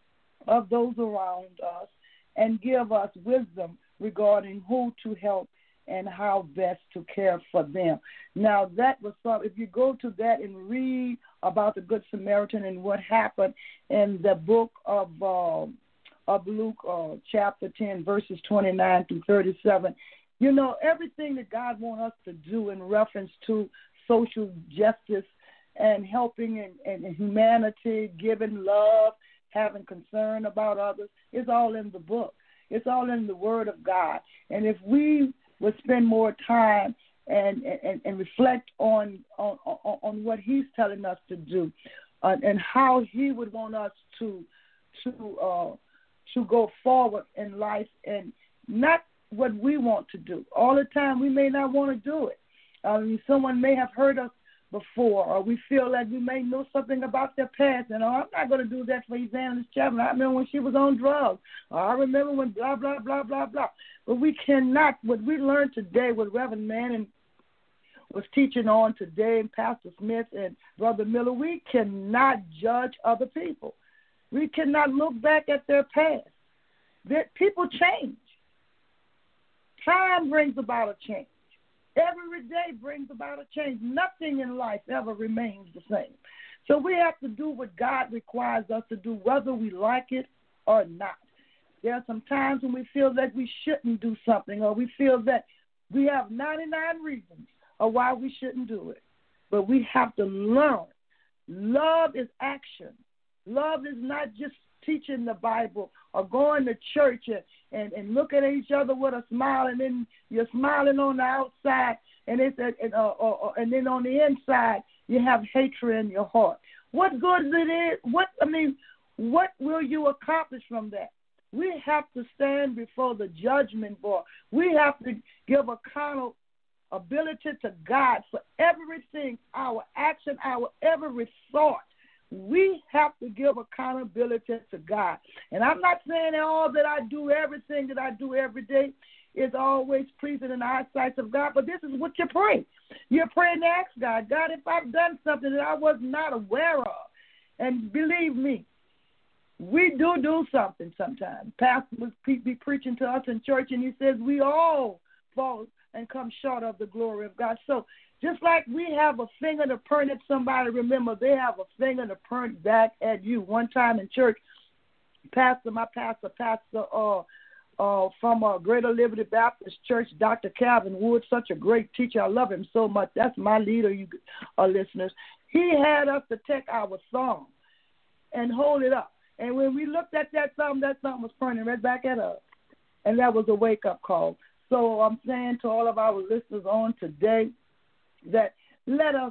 C: of those around us and give us wisdom regarding who to help and how best to care for them. Now, that was some, if you go to that and read about the Good Samaritan and what happened in the book of uh, of Luke, uh, chapter ten, verses twenty-nine through thirty-seven, you know, everything that God wants us to do in reference to social justice and helping and, and humanity, giving love, having concern about others, is all in the book. It's all in the Word of God. And if we would spend more time and and, and reflect on, on on what He's telling us to do, uh, and how He would want us to to uh, to go forward in life, and not what we want to do. All the time, we may not want to do it. I mean, someone may have hurt us before, or we feel like we may know something about their past, and oh, I'm not going to do that for Evangelist Chapman. I remember when she was on drugs, or I remember when blah, blah, blah, blah, blah. But we cannot, what we learned today, what Reverend Manning was teaching on today, and Pastor Smith and Brother Miller, we cannot judge other people. We cannot look back at their past. That people change. Time brings about a change. Every day brings about a change. Nothing in life ever remains the same. So we have to do what God requires us to do, whether we like it or not. There are some times when we feel that we shouldn't do something, or we feel that we have ninety-nine reasons of why we shouldn't do it. But we have to learn. Love is action. Love is not just teaching the Bible or going to church and, and, and looking at each other with a smile, and then you're smiling on the outside And it's uh, and, uh, uh, and then on the inside you have hatred in your heart. What good is it? What I mean, what will you accomplish from that? We have to stand before the judgment board. We have to give accountability to God for everything, our action, our every thought. We have to give accountability to God. And I'm not saying that all that I do, everything that I do every day is always pleasing in the eyesight of God, but this is what you pray. You're praying to ask God, God, if I've done something that I was not aware of, and believe me, we do do something sometimes. Pastor would be preaching to us in church, and he says we all fall and come short of the glory of God. So just like we have a finger to point at somebody, remember, they have a finger to point back at you. One time in church, pastor, my pastor, pastor uh, uh, from uh, Greater Liberty Baptist Church, Doctor Calvin Wood, such a great teacher. I love him so much. That's my leader, you uh, listeners. He had us to take our thumb and hold it up. And when we looked at that thumb, that thumb was pointing right back at us. And that was a wake-up call. So I'm saying to all of our listeners on today that let us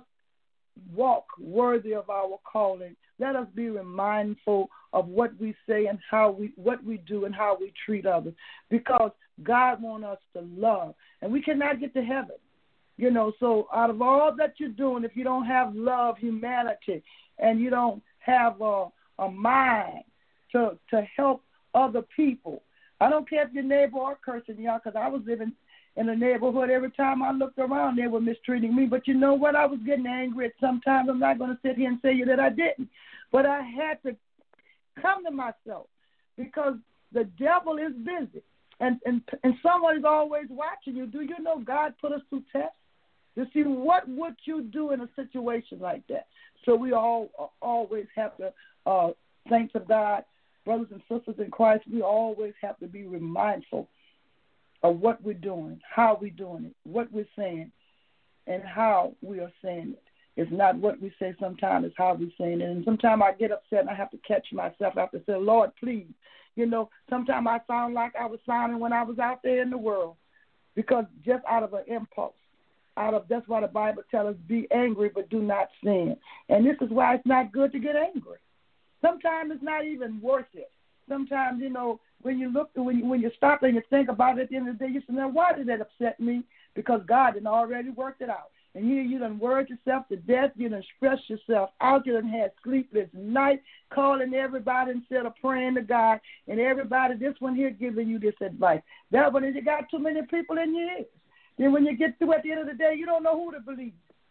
C: walk worthy of our calling. Let us be mindful of what we say and how we, what we do and how we treat others, because God wants us to love. And we cannot get to heaven. You know, so out of all that you're doing, if you don't have love, humanity, and you don't have a, a mind to to help other people, I don't care if your neighbor are cursing y'all, because I was living in a neighborhood. Every time I looked around, they were mistreating me. But you know what? I was getting angry at sometimes. I'm not going to sit here and say you that I didn't. But I had to come to myself, because the devil is busy. And, and, and someone is always watching you. Do you know God put us through tests to see what would you do in a situation like that? So we all uh, always have to, uh, saints of God, brothers and sisters in Christ, we always have to be mindful of what we're doing, how we're doing it, what we're saying, and how we are saying it. It's not what we say sometimes, it's how we're saying it. And sometimes I get upset and I have to catch myself. I have to say, Lord, please. You know, sometimes I sound like I was sounding when I was out there in the world, because just out of an impulse. Out of that's why the Bible tells us, be angry but do not sin. And this is why it's not good to get angry. Sometimes it's not even worth it. Sometimes, you know, when you look, when you, when you stop and you think about it at the end of the day, you say, now why did that upset me? Because God had already worked it out. And here you done worried yourself to death. You done stressed yourself out. You done had sleepless night, calling everybody instead of praying to God. And everybody, this one here giving you this advice. That one is you got too many people in your ears. Then when you get through at the end of the day, you don't know who to believe.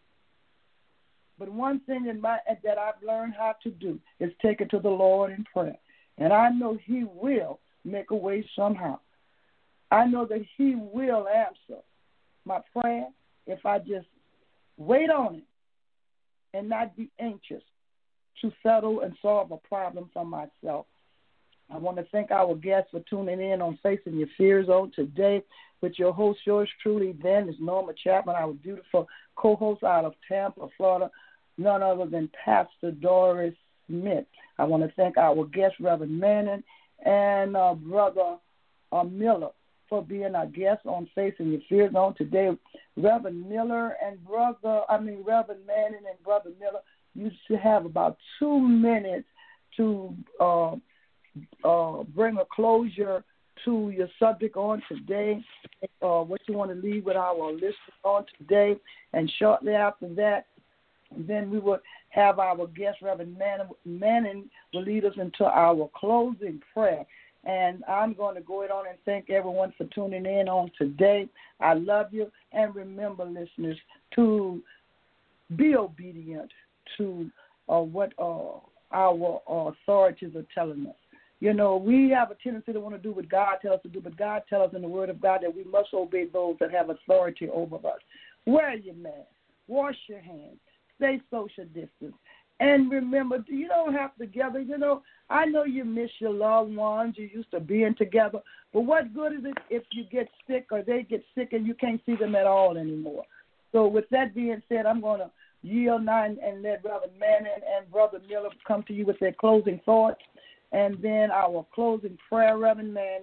C: But one thing in my, that I've learned how to do is take it to the Lord in prayer. And I know he will make a way somehow. I know that he will answer my prayer if I just wait on it and not be anxious to settle and solve a problem for myself. I want to thank our guests for tuning in on Facing Your Fears on today with your host, yours truly, then, is Norma Chapman, our beautiful co-host out of Tampa, Florida, none other than Pastor Doris Smith. I want to thank our guest, Reverend Manning, and uh, Brother uh, Miller for being our guest on Facing Your Fears on today. Reverend Miller and Brother, I mean, Reverend Manning and Brother Miller, you should have about two minutes to uh, uh, bring a closure to your subject on today, uh, what you want to leave with our listeners on today. And shortly after that, then we will have our guest, Reverend Manning, Manning will lead us into our closing prayer. And I'm going to go ahead on and thank everyone for tuning in on today. I love you. And remember, listeners, to be obedient to uh, what uh, our uh, authorities are telling us. You know, we have a tendency to want to do what God tells us to do, but God tells us in the Word of God that we must obey those that have authority over us. Wear your mask. Wash your hands. Stay social distance. And remember, you don't have to gather. You know, I know you miss your loved ones. You used to being together. But what good is it if you get sick or they get sick and you can't see them at all anymore? So with that being said, I'm going to yield now and, and let Reverend Manning and Brother Miller come to you with their closing thoughts. And then our closing prayer, Reverend Manning,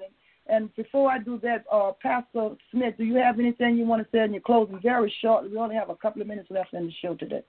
C: And before I do that, uh, Pastor Smith, do you have anything you want to say in your closing? Very shortly. We only have a couple of minutes left in the show today.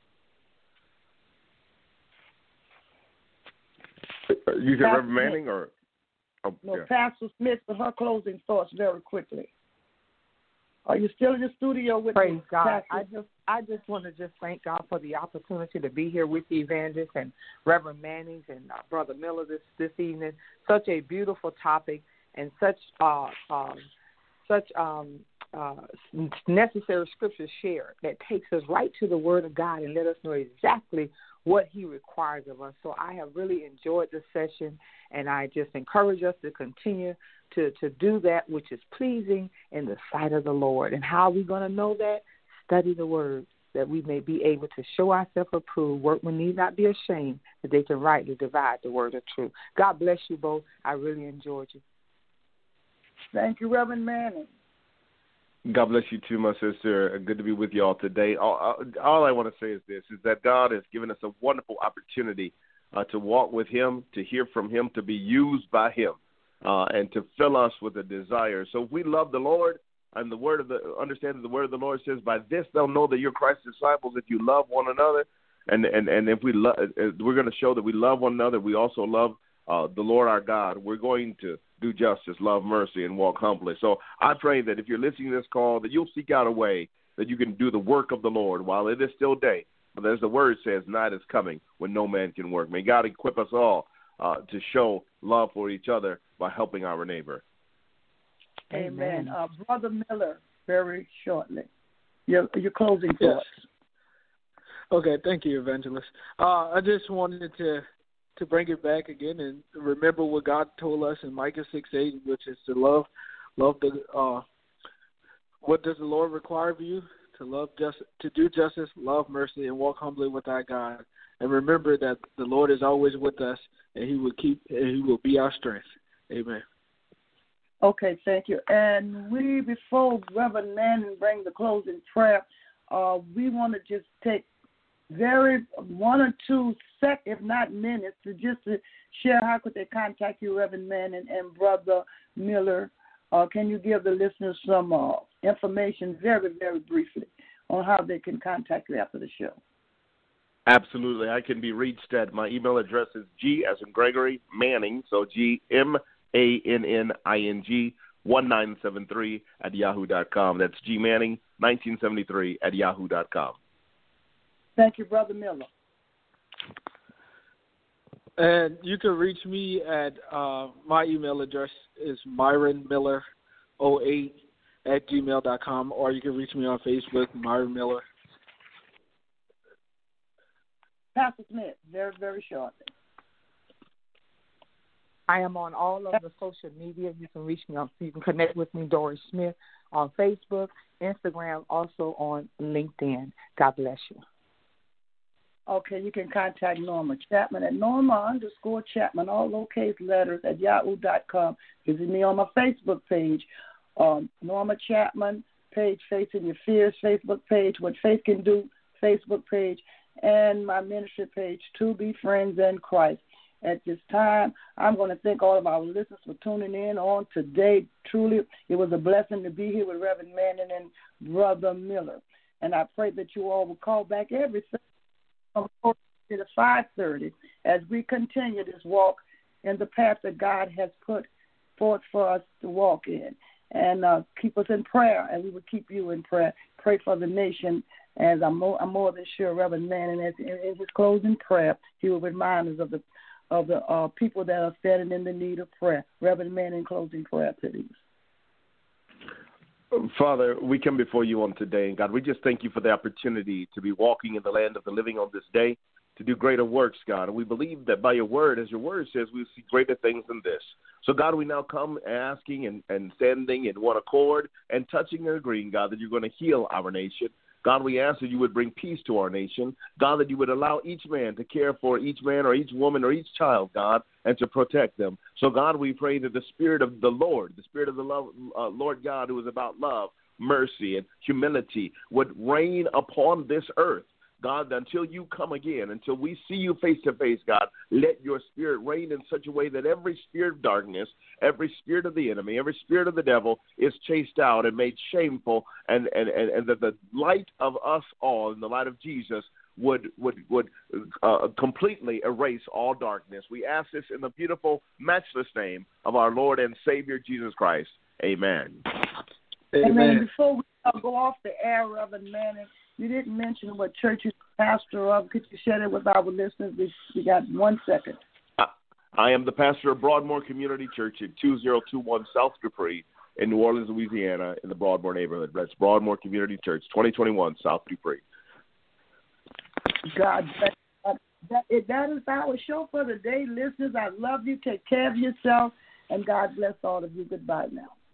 E: You said Reverend Manning or? Oh,
C: no,
E: yeah.
C: Pastor Smith for her closing thoughts very quickly. Are you still in the studio with
D: Praise
C: me,
D: God.
C: Pastor?
D: I just I just want to just thank God for the opportunity to be here with the evangelists and Reverend Mannings and uh, Brother Miller this, this evening. Such a beautiful topic and such uh, um, such um, uh, necessary scriptures shared that takes us right to the Word of God and let us know exactly what He requires of us. So I have really enjoyed this session, and I just encourage us to continue to, to do that which is pleasing in the sight of the Lord. And how are we going to know that? Study the Word, that we may be able to show ourselves approved. Workmen need not be ashamed, that they can rightly divide the word of truth. God bless you both. I really enjoyed you.
C: Thank you, Reverend Manning.
E: God bless you too, my sister. Good to be with you all today. All, all I want to say is this, is that God has given us a wonderful opportunity uh, to walk with Him, to hear from Him, to be used by Him, uh, and to fill us with a desire. So if we love the Lord, and the word of the understanding the word of the Lord says, by this they'll know that you're Christ's disciples if you love one another. And and, and if we love, we're going to show that we love one another. We also love uh, the Lord our God. We're going to do justice, love mercy, and walk humbly. So I pray that if you're listening to this call, that you'll seek out a way that you can do the work of the Lord while it is still day. But as the word says, night is coming when no man can work. May God equip us all uh, to show love for each other by helping our neighbor.
C: Amen. Uh, Brother Miller, very shortly, your, your closing thoughts.
F: Yes. Okay, thank you, Evangelist. Uh, I just wanted to to bring it back again and remember what God told us in Micah six eight, which is to love, love the. Uh, what does the Lord require of you? To love just, to do justice, love mercy, and walk humbly with our God. And remember that the Lord is always with us, and He will keep, and He will be our strength. Amen.
C: Okay, thank you. And we, before Reverend Manning bring the closing prayer, uh, we want to just take very one or two sec, if not minutes, to just to share how could they contact you, Reverend Manning and Brother Miller. Uh, can you give the listeners some uh, information very, very briefly on how they can contact you after the show?
E: Absolutely. I can be reached at, my email address is G as in Gregory Manning, so G M A N N I N G one nine seven three at yahoo dot com. That's G Manning nineteen seventy-three at yahoo dot com.
C: Thank you, Brother Miller.
F: And you can reach me at uh, my email address is myron miller oh eight at gmail dot com, or you can reach me on Facebook, Myron Miller.
C: Pastor Smith, very, very shortly.
D: I am on all of the social media. You can reach me on, you can connect with me, Doris Smith, on Facebook, Instagram, also on LinkedIn. God bless you.
C: Okay, you can contact Norma Chapman at Norma underscore Chapman, all lowercase letters, at yahoo dot com. Visit me on my Facebook page, um, Norma Chapman page, Facing Your Fears Facebook page, What Faith Can Do Facebook page, and my ministry page, To Be Friends in Christ. At this time, I'm going to thank all of our listeners for tuning in on today. Truly, it was a blessing to be here with Reverend Manning and Brother Miller. And I pray that you all will call back every Sunday from four to five thirty as we continue this walk in the path that God has put forth for us to walk in. And uh, keep us in prayer, and we will keep you in prayer. Pray for the nation. As I'm more, I'm more than sure Reverend Manning, as in his closing prayer, he will remind us of the of the uh, people that are standing in the need of prayer. Reverend Manning, closing prayer, please.
E: Father, we come before you on today, and God, we just thank you for the opportunity to be walking in the land of the living on this day, to do greater works, God. And we believe that by your word, as your word says, we'll see greater things than this. So, God, we now come asking and, and standing in one accord and touching and agreeing, God, that you're going to heal our nation. God, we ask that you would bring peace to our nation. God, that you would allow each man to care for each man or each woman or each child, God, and to protect them. So, God, we pray that the Spirit of the Lord, the Spirit of the love, uh, Lord God, who is about love, mercy, and humility, would reign upon this earth. God, until you come again, until we see you face to face, God, let your spirit reign in such a way that every spirit of darkness, every spirit of the enemy, every spirit of the devil is chased out and made shameful, and, and, and, and that the light of us all, in the light of Jesus, would would would uh, completely erase all darkness. We ask this in the beautiful, matchless name of our Lord and Savior, Jesus Christ. Amen.
C: Amen. Amen. Before we go off the air, Reverend Manning, you didn't mention what church you're pastor of. Could you share it with our listeners? We, we got one second.
E: I, I am the pastor of Broadmoor Community Church at two thousand twenty-one South Dupree in New Orleans, Louisiana, in the Broadmoor neighborhood. That's Broadmoor Community Church, twenty twenty-one South Dupree.
C: God bless. That, that is our show for today, listeners. I love you. Take care of yourself, and God bless all of you. Goodbye now.